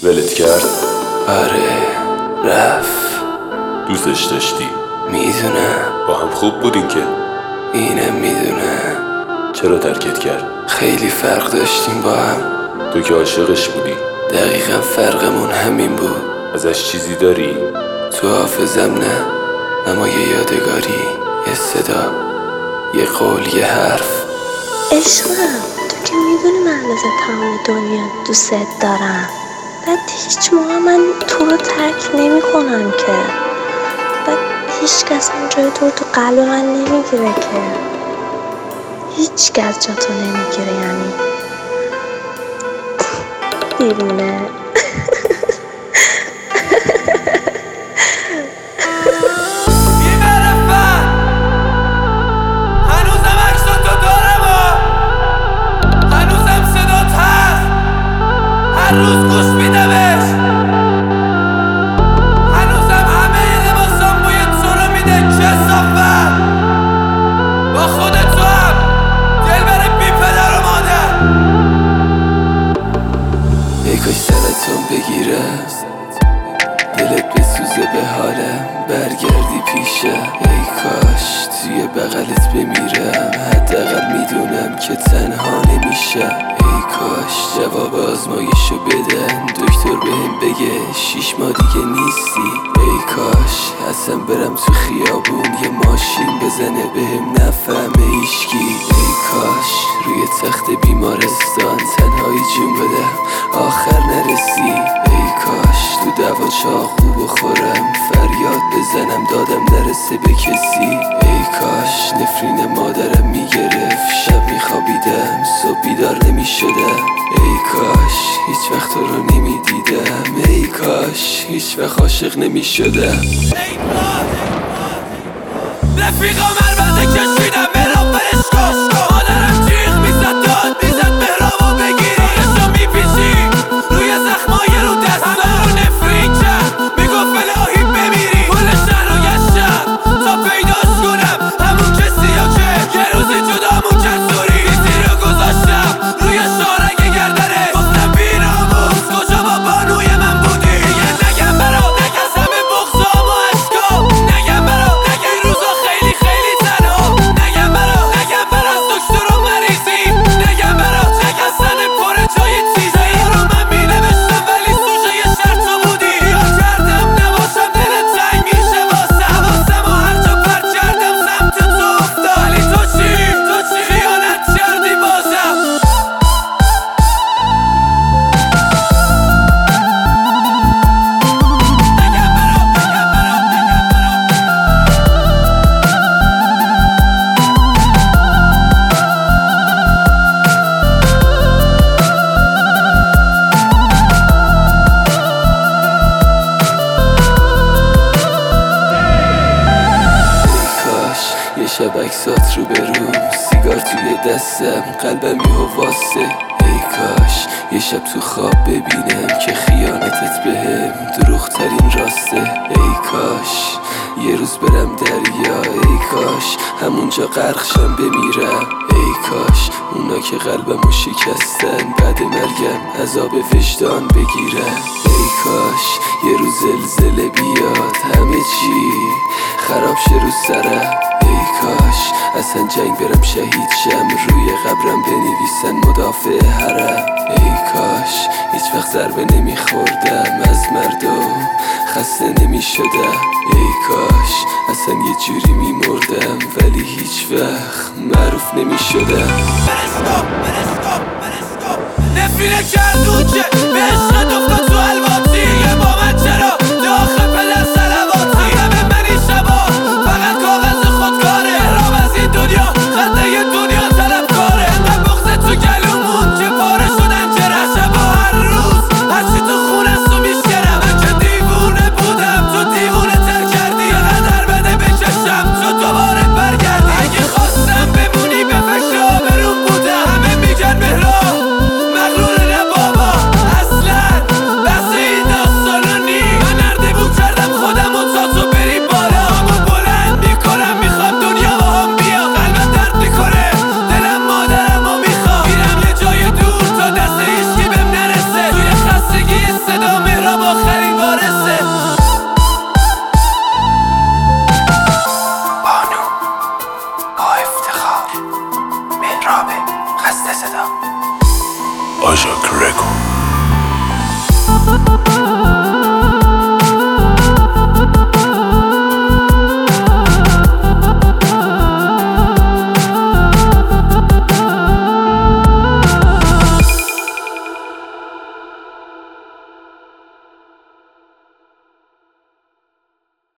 ولت کرد؟ آره رفت. دوستش داشتی؟ میدونم. با هم خوب بودین که؟ اینم میدونم. چرا ترکت کرد؟ خیلی فرق داشتیم با هم. تو که عاشقش بودی. دقیقا فرقمون همین بود. ازش چیزی داری؟ تو حافظم نه، اما یه یادگاری، یه صدا، یه قول، یه حرف. عشقم تو که میدونی من از تمام دنیا دوست دارم. بعد هیچ موقع من تو رو ترک نمی کنم که. بعد هیچ کس هم جای تو قلب من نمیگیره که. هیچ کس جا تو نمیگیره یعنی دیوونه. هر روز گوش میدمش، هنوزم همه لباسام بوی تو رو میده. کثافت با خودت تو هم دلبر بی پدر و مادر. ای کاش سرتون بگیرم، دلت بسوزه به حالم، برگردی پیشم. ای کاش توی بغلت بمیرم، حداقل میدونم که تنها نمیشم. ای کاش جواب آزمایشو بدن، دکتر بهم بگه 6 ماه دیگه نیستی. ای کاش اصلا برم تو خیابون یه ماشین بزنه بهم نفهمه هیچکی. ای کاش روی تخت بیمارستان تنهایی جون بدم آخر نرسی. ای کاش تو دوا چاقو بخورم، فریاد بزنم دادم نرسه به کسی. ای کاش نفرین مادرم میگرفت، شب میخوابیدم صبح بیدار نمیشدم. ای کاش هیچ وقت تو رو نمیدیدم. ای کاش هیچ وقت عاشق نمیشدم. رفیقا مرمزه کشیدم برام برش کن. مادرم جیغ میزد داد میزد مهرامو بگیری. خودشو میپیچی روی زخمای رو دستا رو نفرین کرد، میگفت الهی بمیری. کل شهر رو گشتم تا پیداش کنم، همون کسی ها که یه روزی جدامون کرد. سوری بیزی رو گذاشتم روی شارک گردنه، گفتم بیناموس کجا با بانوی من بودی. دیگه نگم برا نگسم بغضام و عشقام، نگم برا نگه این روزا خیلی خیلی تنها، نگم برا نگم برا دکتر و مریضی، نگم برا نگستن پر جای چیزی رو من مینوشتم ولی سوژه یه شرطو بودی. یاد کردم نباشم دلت تنگ میشه واسم، حواسم و هر جا پرت کردم سمت تو افتاد. ولی تو چی خیانت کردی بازم. یه شب عکسات رو بروم، سیگار توی دستم، قلبم یهو واسه. ای کاش یه شب تو خواب ببینم که خیانتت بهم دروغ ترین راسته. ای کاش یه روز برم دریا، ای کاش همونجا غرقشم بمیرم. ای کاش اونا که قلبمو شکستن بعد مرگم عذاب وجدان بگیرم. ای کاش یه روز زلزله بیاد همه چی خراب شه رو سرم. ای کاش اصلا جنگ برم شهید شم، روی قبرم بنویسن مدافع حرم. ای کاش هیچ وقت ضربه نمیخوردم از مردم، خسته نمیشدم. ای کاش اصلا یه جوری میمردم ولی هیچ وقت معروف نمیشدم. نفرینه کردون که به عشقت افتاد تو الواتی. یه با من چرا داخل پدر سلواتی. همه من این شبا فقط کاغذ خودکاره، رام از این دنیا خنده یه دنیا طلب کاره. انقدر بغض تو گلومون که پاره شدن جره، شبا هر روز هرچی تو خونه سو میشکرم. من که دیوونه بودم تو دیوونه تر کردی، قدر بده بکشم تو دوباره برگردی. اگه خواستم بمونی به فکر آبروم بودم، همه میگن مهران مغرور نه بابا، اصلا بس Shock Records.